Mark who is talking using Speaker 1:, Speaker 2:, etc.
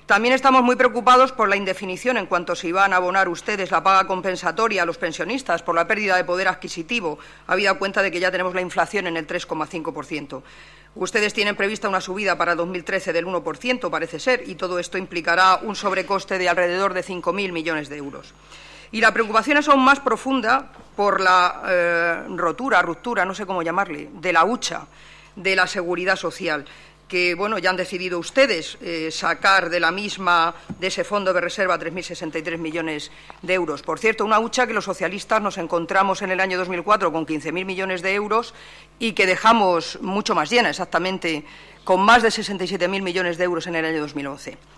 Speaker 1: También estamos muy preocupados por la indefinición en cuanto se iban a abonar ustedes la paga compensatoria a los pensionistas por la pérdida de poder adquisitivo, habida cuenta de que ya tenemos la inflación en el 3,5%. Ustedes tienen prevista una subida para 2013 del 1%, parece ser, y todo esto implicará un sobrecoste de alrededor de 5.000 millones de euros. Y la preocupación es aún más profunda por la ruptura, no sé cómo llamarle, de la hucha de la seguridad social, que, bueno, ya han decidido ustedes sacar de la misma, de ese fondo de reserva, 3.063 millones de euros. Por cierto, una hucha que los socialistas nos encontramos en el año 2004 con 15.000 millones de euros y que dejamos mucho más llena, exactamente, con más de 67.000 millones de euros en el año 2011.